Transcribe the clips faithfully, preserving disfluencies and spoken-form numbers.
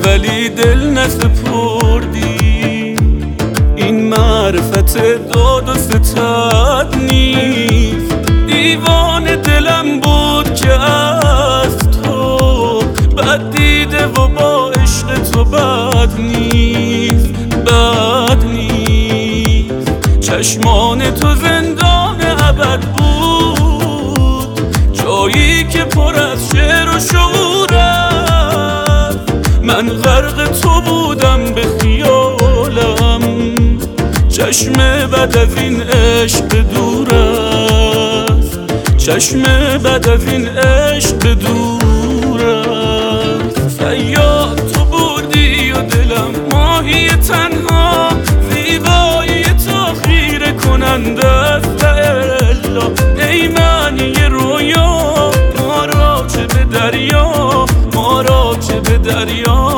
ولی دل نسپردی. این معرفت داد و ستد نیست، دیوان دلم بود که از تو بد دیده و با عشق تو بد نیست، بد نیست. چشمان تو زندان ابد بود، جایی که پر از شعر و شعور است. من غرق تو بودم به خیالم، چشم بعد از این عشق دور است، چشم بعد از این عشق دور است. صیاد تو بودی و دلم ماهی تنها، زیبایی تو خیره کننده است الا. ای معنی رویا ما را چه به دریا، ما را چه به دریا.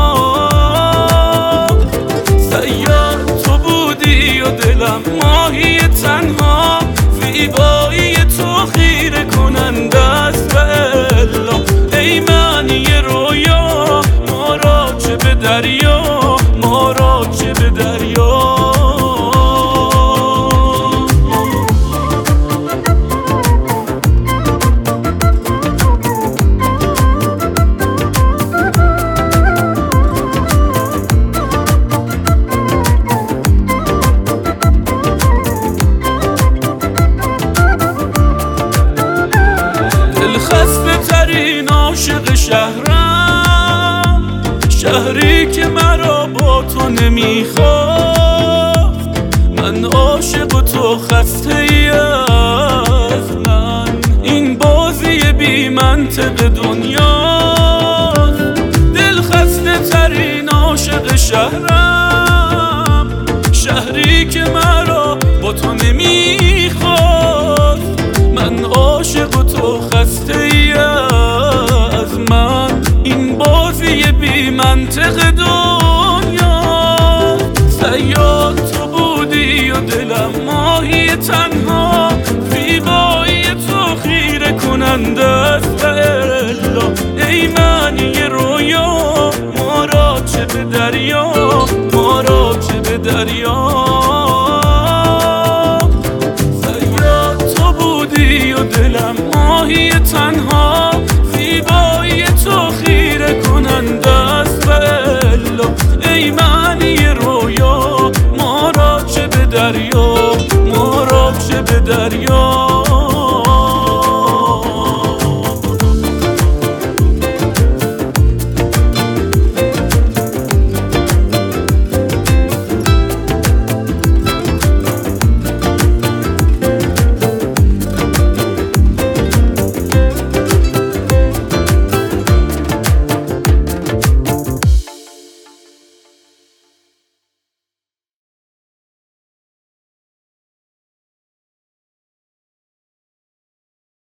صیاد تو بودی و دلم ماهی تنها، زیبایی تو خیره کننده است الا. ای معنی رویا ما را چه به دریا، ما را چه به دریا. خسته ترین عاشق شهرم، شهری که مرا با تو نمیخواست. من عاشق و تو خسته ای از من، این بازی بی منطق دنیاست. دل خسته ترین عاشق شهرم، شهری که مرا با تو نمیخواست. من عاشق و تو خسته ای از من، این بازی بی منطق دنیا. صیاد تو بودی و دلم ماهی تنها، زیبایی تو خیره کننده است الا. ای معنی رویا ما را چه به دریا، ما را چه به دریا. دلم ماهی تنها، زیبایی تو خیره کننده است الا. ای معنی رویا ما را چه به دریا، ما را چه به دریا.